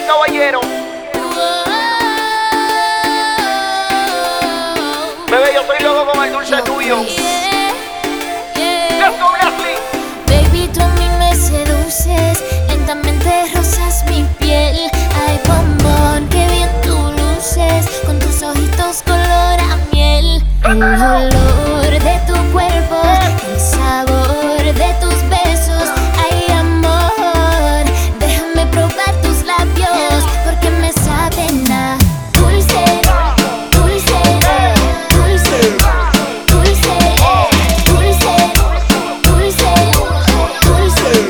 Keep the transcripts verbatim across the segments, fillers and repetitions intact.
caballero. Bebé, yo estoy loco con el dulce tuyo. Let's go, Leslie. Baby, tú a mí me seduces, lentamente rozas mi piel. Ay, bombón, qué bien tú luces, con tus ojitos color a miel. El olor de tu cuerpo, el sabor de tus besos. Ay, amor, déjame probar tus labios, porque me saben a dulce, dulce, dulce, dulce, dulce, dulce, dulce.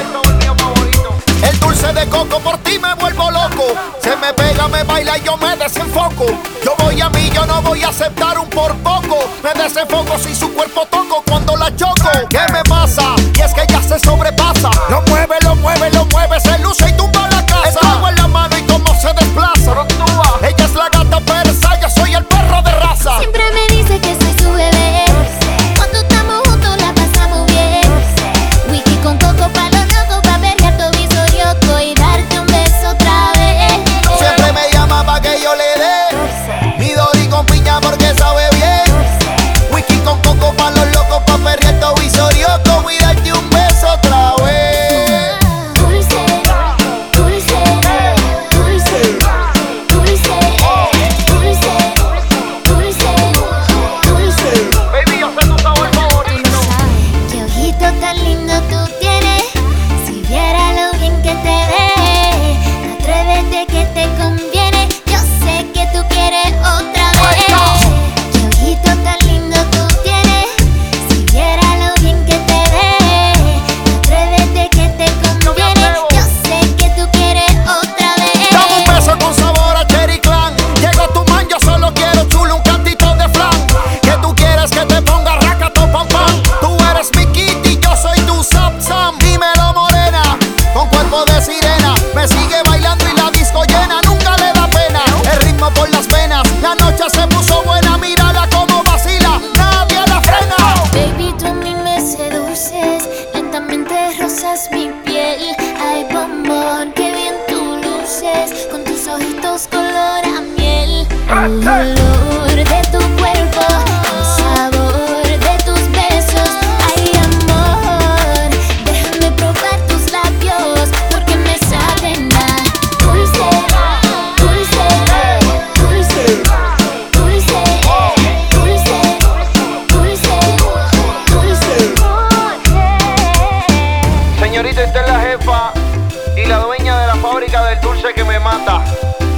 El dulce de coco, por ti me vuelvo loco. Se me pega, me baila y yo me desenfoco. Yo voy a mí, yo no voy a aceptar un por poco. Me desenfoco si su cuerpo toco cuando la choco. ¿Qué me pasa? Y es que ella se sobrepasa. Lo mueve, lo mueve, lo mueve, se luce y tumba la casa. El trago en la mano y cómo se desplaza. Ella es la gata persa, yo soy el perro de raza. Siempre me dice que soy su bebé. Cuando estamos juntos la pasamos bien. Whisky con coco pa' los locos, pa' perrear tu visorioco y darte un beso otra vez. Siempre me llama pa' que yo le dé mi Dori con piña porque sabe bien. Whisky con coco pa' los locos, pa' perrear tu visorioco y darte un beso otra vez. Dulce, dulce, dulce, dulce, dulce, dulce, dulce. Baby, yo sé tu sabor Tú favorito. no sabes qué ojito tan lindo tú tienes. Si viera lo bien que te ves, atrévete que te conviene. Yo sé que tú quieres otra vez. Qué ojito tan lindo tú tienes. Si viera lo bien que te ves, atrévete que te conviene. Yo sé que tú quieres otra vez. Dame un beso con sabor a Cherry Clan. Llego a tu man, yo solo quiero chulo, un cantito de flan. Que tú quieres que te ponga racato pam pam. Tú eres mi kitty, yo soy tu Zap Sam. Dímelo morena, con cuerpo de sirena. Me sigue bailando y la disco llena, nunca le da pena. El ritmo por las venas, la noche se puso buena. Mírala como vacila, nadie la frena. Baby, tú a mí me seduces, lentamente rozas mi piel. Ay, bombón, qué bien tú luces, con tus ojitos color a miel. El olor de tu cuerpo, el sabor de tus besos. Ay, amor, déjame probar tus labios, porque me saben a dulce, dulce, dulce, dulce, dulce, dulce, dulce. Señorita, usted es la jefa y la dueña de la fábrica del dulce que me mata.